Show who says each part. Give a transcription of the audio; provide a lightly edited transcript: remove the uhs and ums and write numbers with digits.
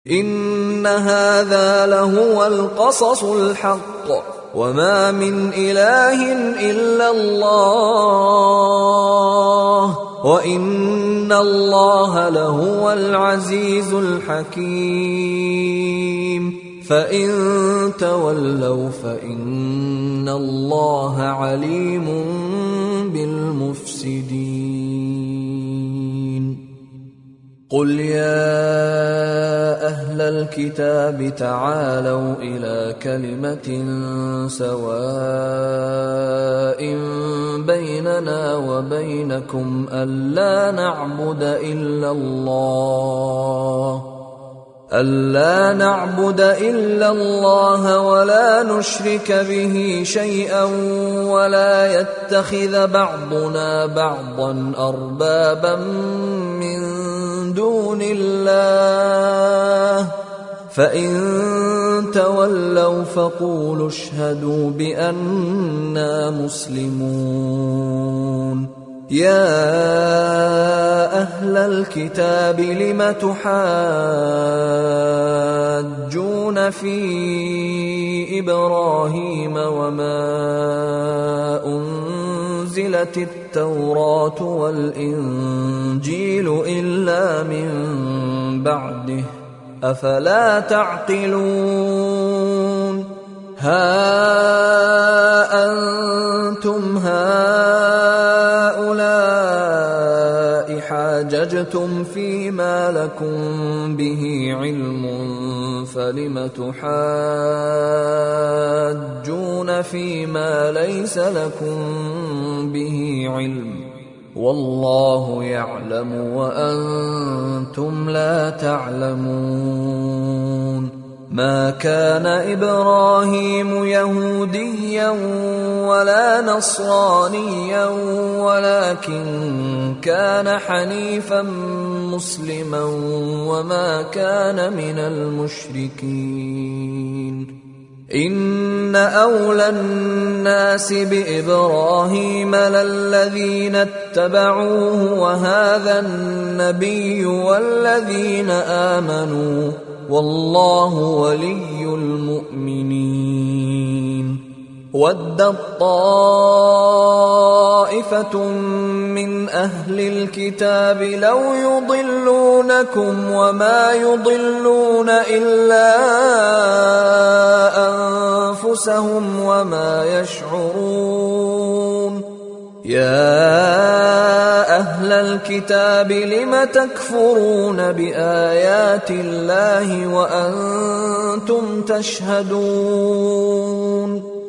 Speaker 1: إن هذا لهو القصص الحق وما من إله إلا الله وإن الله لهو العزيز الحكيم فإن تولوا فإن الله عليم بالمفسدين قل يا أهل الكتاب تعالوا إلى كلمة سواء بيننا وبينكم ألا نعبد إلا الله ولا نشرك به شيئا ولا يتخذ بعضنا بعضا أربابا من دون الله فإن تولوا فقولوا اشهدوا بأننا مسلمون يا أهل الكتاب لم تحاجون في إبراهيم وما أنزلت التوراة والإنجيل إلا من بعده أفلا تعقلون ها أنتم هؤلاء حاججتم فيما لكم به علم فلم تحاجون فيما ليس لكم به علم والله يعلم وأنتم لا تعلمون ما كان إبراهيم يهوديا ولا نصرانيا ولكن كان حنيفا مسلما وما كان من المشركين إن أولى الناس بإبراهيم للذين اتبعوه وهذا النبي والذين آمنوا والله ولي المؤمنين ودت طائفة من أهل الكتاب لو يضلونكم وما يضلون إلا أنفسهم وما يشعرون يا أهل الكتاب لم تكفرون بآيات الله وأنتم تشهدون